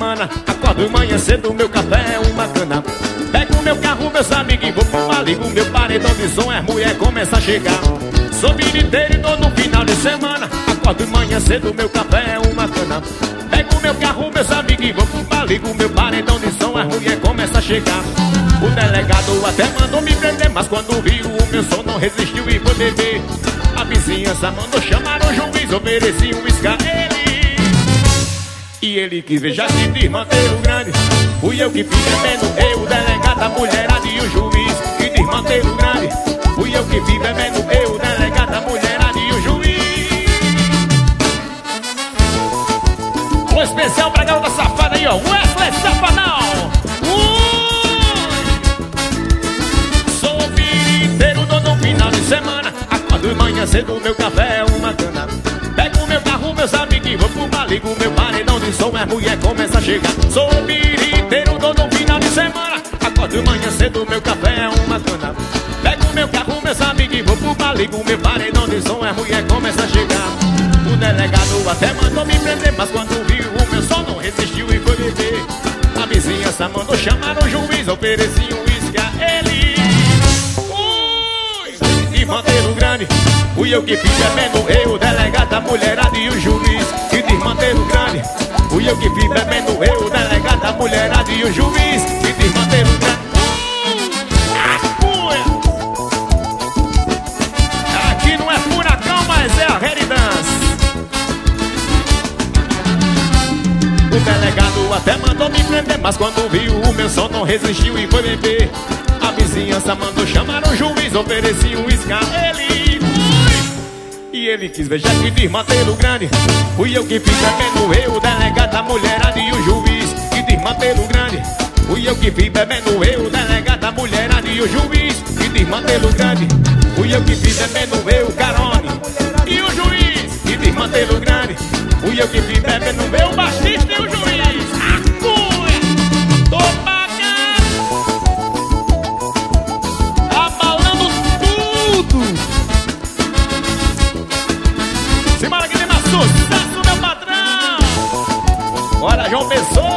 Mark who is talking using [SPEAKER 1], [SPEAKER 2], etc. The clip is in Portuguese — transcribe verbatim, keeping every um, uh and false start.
[SPEAKER 1] semana. Acordo manhã cedo, meu café é uma cana. Pego meu carro, meus amigos e vou pro bar. Ligo meu paredão de som, as mulher começa a chegar. Sou biriteiro e tô no final de semana. Acordo manhã cedo, meu café é uma cana. Pego meu carro, meus amigos e vou pro bar. Ligo meu paredão de som, as mulher começa a chegar. O delegado até mandou me prender, mas quando viu o meu som não resistiu e foi beber. A vizinhança mandou chamar o juiz, ofereci um uísque a ele. E ele quis ver já que desmanteiro grande. Fui eu que fiz bebendo, eu, o delegado, a mulherada e o juiz. Que desmanteiro grande. Fui eu que fiz bebendo, eu, o delegado, a mulherada e o juiz. Um especial pra garota safada aí, ó, Wesley Safadão. Sou biriteiro, tô no final de semana. Acordo manhã cedo, meu café é uma cana. Pego meu carro, meus amigos e vou pro bar. Ligo meu paredão de som, as mulher começa a chegar. Sou biriteiro, tô no final de semana. Acordo manhã cedo, meu café é uma cana. Pego meu carro, meus amigos e vou pro bar. Ligo meu paredão de som, as mulher começa a chegar. O delegado até mandou me prender, mas quando viu o meu som não resistiu e foi beber. A vizinhança mandou chamar o juiz, ofereci um uísque a ele. Ui, desmanteiro grande. Fui eu que fiz bebendo, eu, o delegado, a mulherada e o juiz. Que desmanteiro grande. Fui eu que fiz bebendo, eu, o delegado, a mulherada e o juiz. Que desmanteiro grande. Aqui não é furacão, mas é a realidade. O delegado até mandou me prender, mas quando viu o meu som não resistiu e foi beber. A vizinhança mandou chamar o juiz, ofereci um uísque a ele. E ele quis ver já que desmanteiro grande. Fui eu que fiz bebendo, eu, o delegado, a mulherada e o juiz. Que desmanteiro grande. Fui eu que fiz bebendo, eu, o delegado, a mulherada e o juiz. Que desmanteiro grande. Fui eu que fiz bebendo, eu, o Carone e o juiz. Que desmanteiro grande. Fui eu que fiz bebendo, eu, o baixista e o juiz. Acuia! Tô pagando! Abalando tudo! Simbora que tem mais sucesso, meu patrão! Bora, João Pessoa!